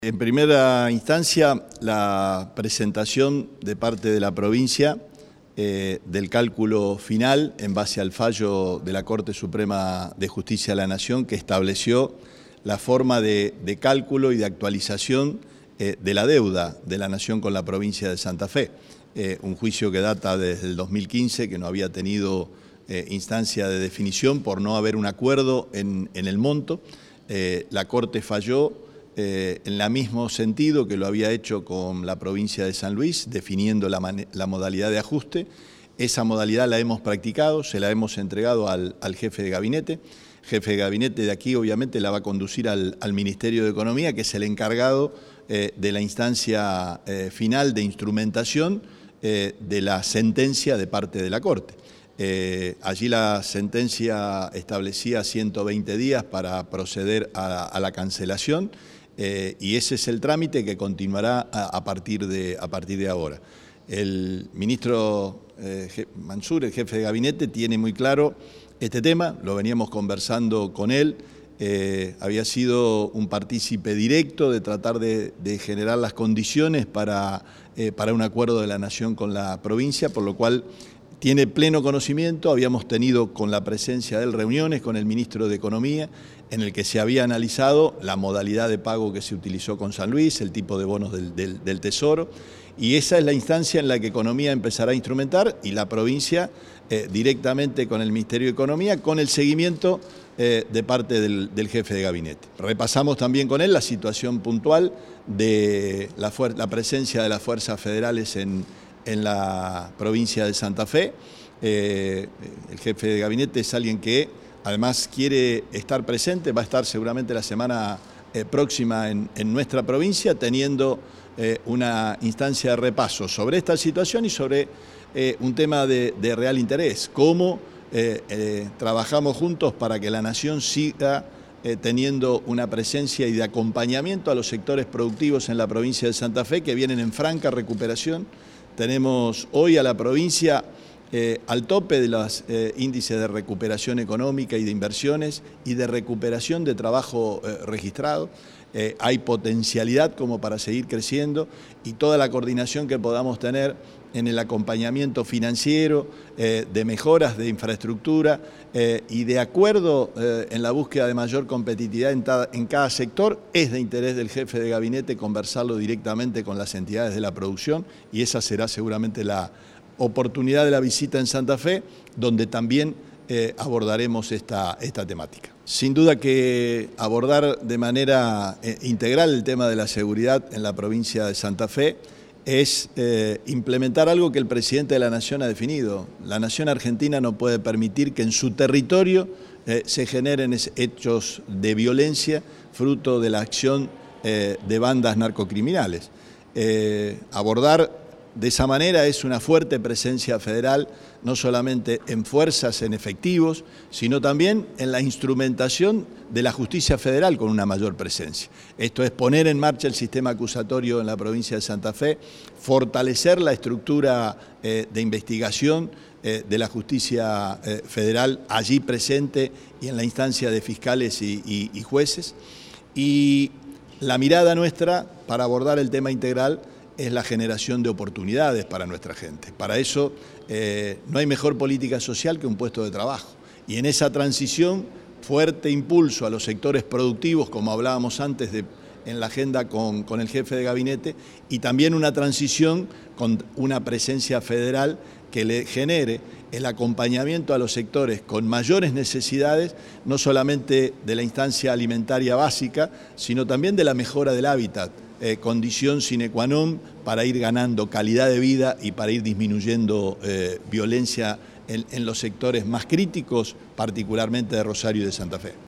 En primera instancia, la presentación de parte de la provincia del cálculo final en base al fallo de la Corte Suprema de Justicia de la Nación que estableció la forma de cálculo y de actualización de la deuda de la Nación con la provincia de Santa Fe. Un juicio que data desde el 2015, que no había tenido instancia de definición por no haber un acuerdo en el monto. La Corte falló en el mismo sentido que lo había hecho con la provincia de San Luis, definiendo la modalidad de ajuste. Esa modalidad la hemos practicado, se la hemos entregado al jefe de gabinete. El jefe de gabinete de aquí obviamente la va a conducir al Ministerio de Economía, que es el encargado de la instancia final de instrumentación de la sentencia de parte de la Corte. Allí la sentencia establecía 120 días para proceder a la cancelación. Y ese es el trámite que continuará a partir de ahora. El ministro Mansur, el jefe de gabinete, tiene muy claro este tema, lo veníamos conversando con él, había sido un partícipe directo de tratar de generar las condiciones para un acuerdo de la Nación con la provincia, por lo cual tiene pleno conocimiento. Habíamos tenido con la presencia de él reuniones con el ministro de Economía en el que se había analizado la modalidad de pago que se utilizó con San Luis, el tipo de bonos del Tesoro, y esa es la instancia en la que Economía empezará a instrumentar y la provincia directamente con el Ministerio de Economía, con el seguimiento de parte del jefe de gabinete. Repasamos también con él la situación puntual de la presencia de las fuerzas federales en la provincia de Santa Fe. El jefe de gabinete es alguien que además quiere estar presente, va a estar seguramente la semana próxima en nuestra provincia, teniendo una instancia de repaso sobre esta situación y sobre un tema de real interés, cómo trabajamos juntos para que la Nación siga teniendo una presencia y de acompañamiento a los sectores productivos en la provincia de Santa Fe que vienen en franca recuperación. Tenemos hoy a la provincia al tope de los índices de recuperación económica y de inversiones y de recuperación de trabajo registrado. Hay potencialidad como para seguir creciendo y toda la coordinación que podamos tener en el acompañamiento financiero, de mejoras de infraestructura y de acuerdo en la búsqueda de mayor competitividad en cada sector, es de interés del jefe de gabinete conversarlo directamente con las entidades de la producción y esa será seguramente la oportunidad de la visita en Santa Fe, donde también abordaremos esta temática. Sin duda que abordar de manera integral el tema de la seguridad en la provincia de Santa Fe es implementar algo que el presidente de la Nación ha definido. La Nación Argentina no puede permitir que en su territorio se generen hechos de violencia fruto de la acción de bandas narcocriminales. Abordar de esa manera es una fuerte presencia federal, no solamente en fuerzas, en efectivos, sino también en la instrumentación de la justicia federal con una mayor presencia. Esto es poner en marcha el sistema acusatorio en la provincia de Santa Fe, fortalecer la estructura de investigación de la justicia federal allí presente y en la instancia de fiscales y jueces. Y la mirada nuestra para abordar el tema integral es la generación de oportunidades para nuestra gente. Para eso no hay mejor política social que un puesto de trabajo. Y en esa transición, fuerte impulso a los sectores productivos, como hablábamos antes en la agenda con el jefe de gabinete, y también una transición con una presencia federal que le genere el acompañamiento a los sectores con mayores necesidades, no solamente de la instancia alimentaria básica, sino también de la mejora del hábitat, condición sine qua non para ir ganando calidad de vida y para ir disminuyendo violencia en los sectores más críticos, particularmente de Rosario y de Santa Fe.